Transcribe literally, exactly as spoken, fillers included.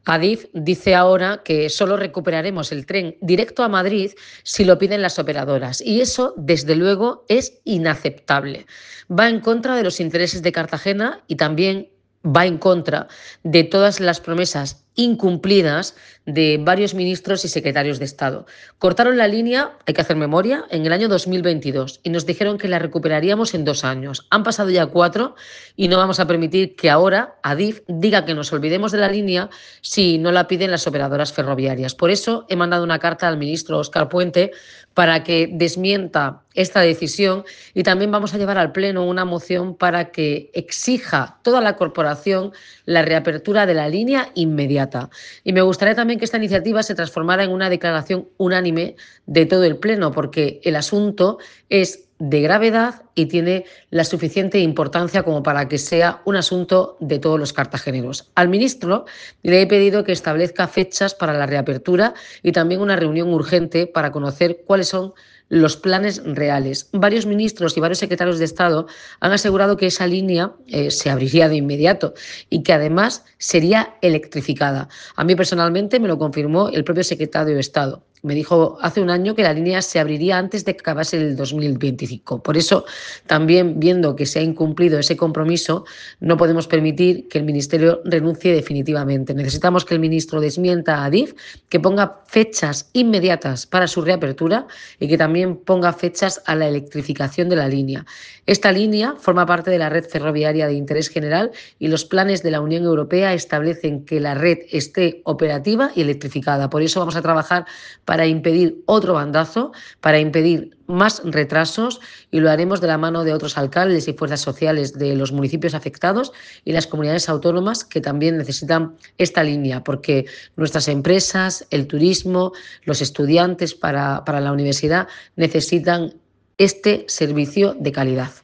Adif dice ahora que solo recuperaremos el tren directo a Madrid si lo piden las operadoras y eso, desde luego, es inaceptable. Va en contra de los intereses de Cartagena y también va en contra de todas las promesas incumplidas de varios ministros y secretarios de Estado. Cortaron la línea, hay que hacer memoria, en el año dos mil veintidós y nos dijeron que la recuperaríamos en dos años. Han pasado ya cuatro y no vamos a permitir que ahora Adif diga que nos olvidemos de la línea si no la piden las operadoras ferroviarias. Por eso he mandado una carta al ministro Óscar Puente para que desmienta esta decisión y también vamos a llevar al Pleno una moción para que exija toda la corporación la reapertura de la línea inmediata. Y me gustaría también que esta iniciativa se transformara en una declaración unánime de todo el Pleno, porque el asunto es de gravedad y tiene la suficiente importancia como para que sea un asunto de todos los cartageneros. Al ministro le he pedido que establezca fechas para la reapertura y también una reunión urgente para conocer cuáles son los planes reales. Varios ministros y varios secretarios de Estado han asegurado que esa línea eh, se abriría de inmediato y que además sería electrificada. A mí personalmente me lo confirmó el propio secretario de Estado. Me dijo hace un año que la línea se abriría antes de que acabase el dos mil veinticinco. Por eso, también viendo que se ha incumplido ese compromiso, no podemos permitir que el Ministerio renuncie definitivamente. Necesitamos que el ministro desmienta a Adif, que ponga fechas inmediatas para su reapertura y que también ponga fechas a la electrificación de la línea. Esta línea forma parte de la red ferroviaria de interés general y los planes de la Unión Europea establecen que la red esté operativa y electrificada. Por eso vamos a trabajar para impedir otro bandazo, para impedir más retrasos y lo haremos de la mano de otros alcaldes y fuerzas sociales de los municipios afectados y las comunidades autónomas que también necesitan esta línea, porque nuestras empresas, el turismo, los estudiantes para, para la universidad necesitan este servicio de calidad.